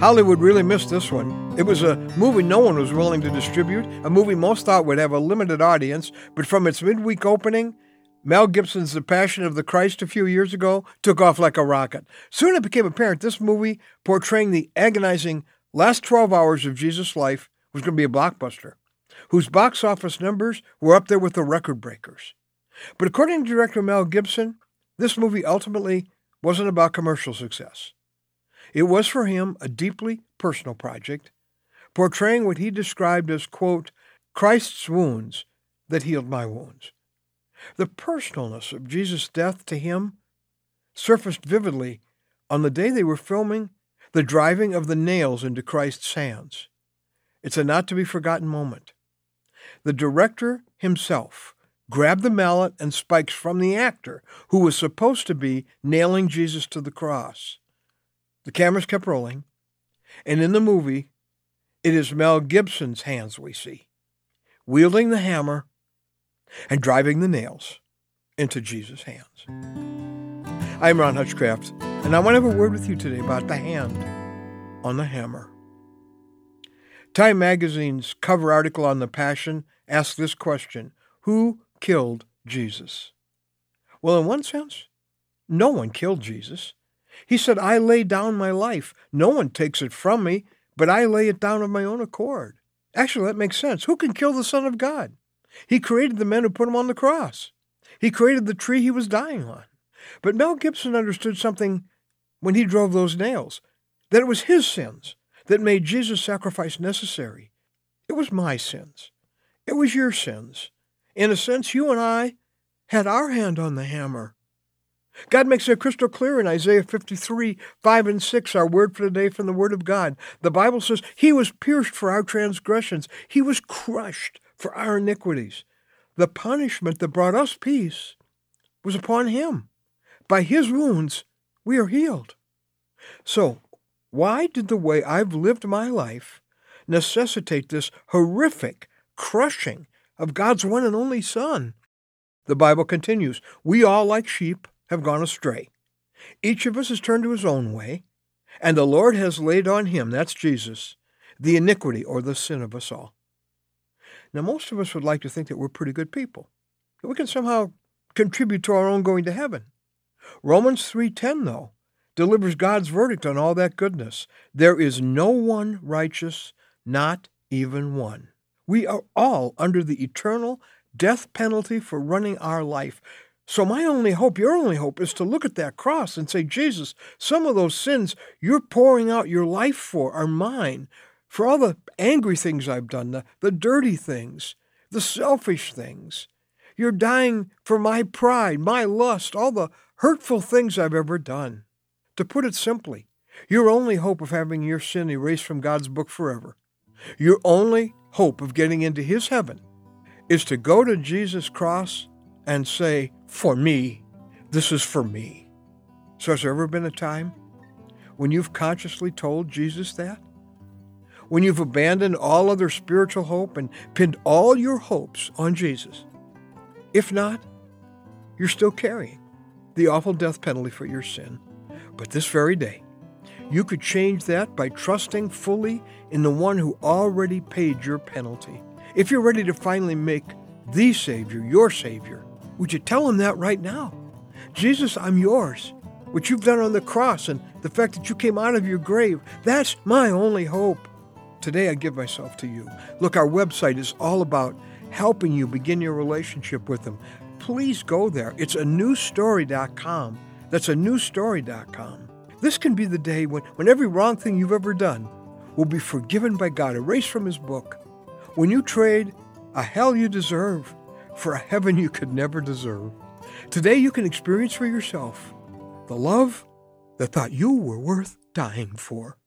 Hollywood really missed this one. It was a movie no one was willing to distribute, a movie most thought would have a limited audience, but from its midweek opening, Mel Gibson's The Passion of the Christ a few years ago took off like a rocket. Soon it became apparent this movie, portraying the agonizing last 12 hours of Jesus' life, was going to be a blockbuster, whose box office numbers were up there with the record breakers. But according to director Mel Gibson, this movie ultimately wasn't about commercial success. It was for him a deeply personal project, portraying what he described as, quote, Christ's wounds that healed my wounds. The personalness of Jesus' death to him surfaced vividly on the day they were filming the driving of the nails into Christ's hands. It's a not-to-be-forgotten moment. The director himself grabbed the mallet and spikes from the actor who was supposed to be nailing Jesus to the cross. The cameras kept rolling, and in the movie, it is Mel Gibson's hands we see, wielding the hammer and driving the nails into Jesus' hands. I'm Ron Hutchcraft, and I want to have a word with you today about the hand on the hammer. Time Magazine's cover article on the Passion asks this question: who killed Jesus? Well, in one sense, no one killed Jesus. He said, I lay down my life. No one takes it from me, but I lay it down of my own accord. Actually, that makes sense. Who can kill the Son of God? He created the men who put him on the cross. He created the tree he was dying on. But Mel Gibson understood something when he drove those nails, that it was his sins that made Jesus' sacrifice necessary. It was my sins. It was your sins. In a sense, you and I had our hand on the hammer. God makes it crystal clear in Isaiah 53, 5 and 6, our word for today from the Word of God. The Bible says, He was pierced for our transgressions. He was crushed for our iniquities. The punishment that brought us peace was upon Him. By His wounds, we are healed. So, why did the way I've lived my life necessitate this horrific crushing of God's one and only Son? The Bible continues, we all like sheep have gone astray. Each of us has turned to his own way, and the Lord has laid on him, that's Jesus, the iniquity or the sin of us all. Now, most of us would like to think that we're pretty good people, that we can somehow contribute to our own going to heaven. Romans 3:10, though, delivers God's verdict on all that goodness. There is no one righteous, not even one. We are all under the eternal death penalty for running our life. So my only hope, your only hope, is to look at that cross and say, Jesus, some of those sins you're pouring out your life for are mine. For all the angry things I've done, the dirty things, the selfish things. You're dying for my pride, my lust, all the hurtful things I've ever done. To put it simply, your only hope of having your sin erased from God's book forever, your only hope of getting into His heaven, is to go to Jesus' cross and say, for me, this is for me. So has there ever been a time when you've consciously told Jesus that? When you've abandoned all other spiritual hope and pinned all your hopes on Jesus? If not, you're still carrying the awful death penalty for your sin. But this very day, you could change that by trusting fully in the one who already paid your penalty. If you're ready to finally make the Savior your Savior, would you tell Him that right now? Jesus, I'm yours. What you've done on the cross and the fact that you came out of your grave, that's my only hope. Today I give myself to you. Look, our website is all about helping you begin your relationship with Him. Please go there. It's anewstory.com. That's anewstory.com. This can be the day when every wrong thing you've ever done will be forgiven by God, erased from His book. When you trade a hell you deserve for a heaven you could never deserve. Today you can experience for yourself the love that thought you were worth dying for.